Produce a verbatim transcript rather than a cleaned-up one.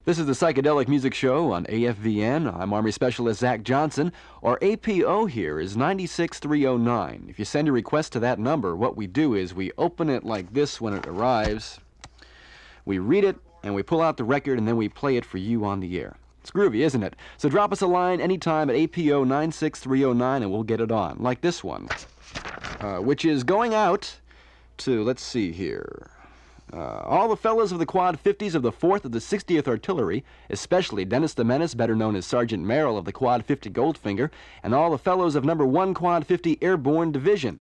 This is the Psychedelic Music Show on A F V N. I'm Army Specialist Zach Johnson. Our A P O here is nine six three oh nine. If you send a request to that number, what we do is we open it like this when it arrives. We read it, and we pull out the record, and then we play it for you on the air. It's groovy, isn't it? So drop us a line anytime at A P O nine six three oh nine, and we'll get it on, like this one, uh, which is going out to, let's see here, Uh, all the fellows of the Quad fifties of the fourth of the sixtieth Artillery, especially Dennis the Menace, better known as Sergeant Merrill of the Quad fifty Goldfinger, and all the fellows of number one Quad fifty Airborne Division.